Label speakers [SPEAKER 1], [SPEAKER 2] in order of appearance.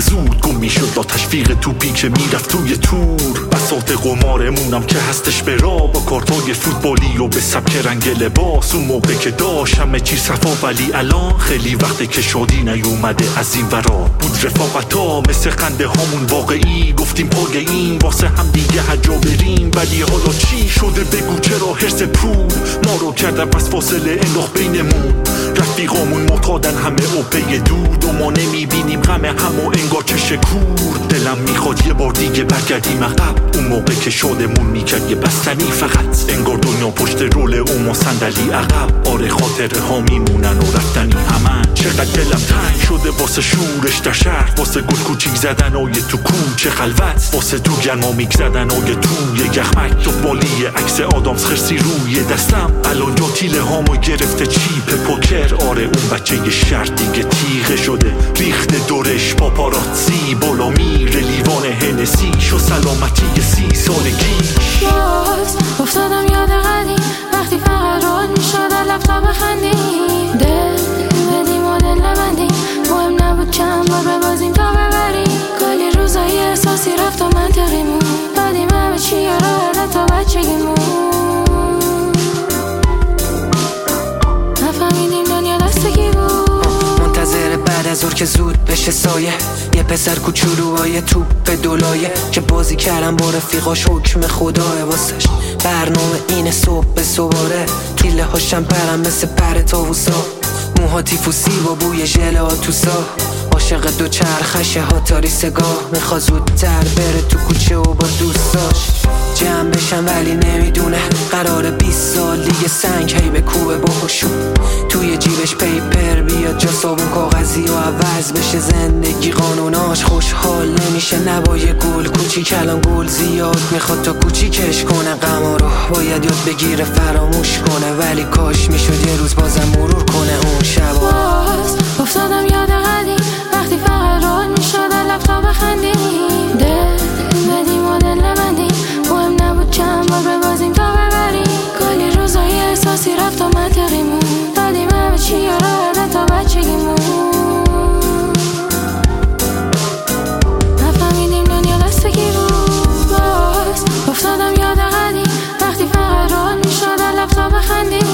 [SPEAKER 1] زود گم میشد با تشویق توپی که میرفت توی تور. بساط قمارمونم که هستش به راه با کارتای فوتبالی و به سبک رنگ لباس. اون موقع که داشت همه چی صفا، ولی الان خیلی وقته که شادی نیومده از این ورا. بود رفاقتا مثل خنده هامون واقعی، گفتیم پایین واسه هم دیگه هجا بریم. ولی حالا چی شده بگو؟ چرا حرص پول ما رو کرده پس فاصله انداخت بینمون؟ رفیقامون معتادن همه اوپی دود و ما نمیبینیم غم همو انگار چه شکور. دلم میخواد یه بار دیگه برگردیم عقب، اون موقع که شادمون میکرد یه بستنی فقط. انگار دنیا پشت رول اون ما صندلی عقب. آره خاطره ها میمونن و رفتنی همن. چقدر دلم تنگ شده واسه شورش در شهر، واسه گل کوچیک زدن آیه تو کوچه خلوت، واسه تو گرما میک زدن آیه توی یخمک. دنبالی عکس آدامس خرسی روی دستم، الان جا تیله هامو گرفته چیپ پوکر. آره اون بچه یه شرط دیگه تیغه شده، ریخته دورش پاپاراتزی، بالا میره لیوان هنسیش و سلامتی 30 سالگیش.
[SPEAKER 2] باز افتادم یاد قدیم وقتی فقط رول میشد لپتاپ بخندیم، دل بدیم و دل نبندیم، مهم نبود چند بار ببازیم تا ببریم. کلی روزای احساسی رفت و منطقیمون دادیم همه چی یاره تا بچگیمون. نفهمیدیم دنیا دست کی بود.
[SPEAKER 3] منتظر بعد از ظهر که زود بشه سایه، یه پسر کوچولوهای توپ دولایه که بازی کردن با رفیقاش حکم خداه واسش. برنامه اینه صبح به صباره، تیله هاشم پرم مثل پر تاووسا، موها تیفوسی با بوی ژل آتوسا. عاشق دو چرخشه ها تاری سگاه، میخواد زودتر بره تو کوچه و با دوستاش جمع بشن ولی نمیدونه قراره 20 سال دیگه سنگ هی به کوبه بخوشون. توی جیبش پیپر بیاد جا صابون کاغذی و عوض بشه زندگی قانوناش. خوشحال نمیشه نبای گل کوچیک، الان گل زیاد میخواد تا کوچیکش کنه. غما رو باید یاد بگیره فراموش کنه، ولی کاش میشد یه روز بازم مرور کنه اون شبا.
[SPEAKER 2] باز افتادم یاد قدیم وقتی فقط رول میشد لپتاپ بخندیم، دل بدیم و دل نبندیم، مهم نبود چند بار ببازیم تا ببریم. کلی روزای احساسی رفت و منطقیمون دادیم همه چی یاره تا بچگیمون. نفهمیدیم دنیا دست کی بود. باز افتادم یاد قدیم وقتی فقط رول میشد لپتاپ بخندیم،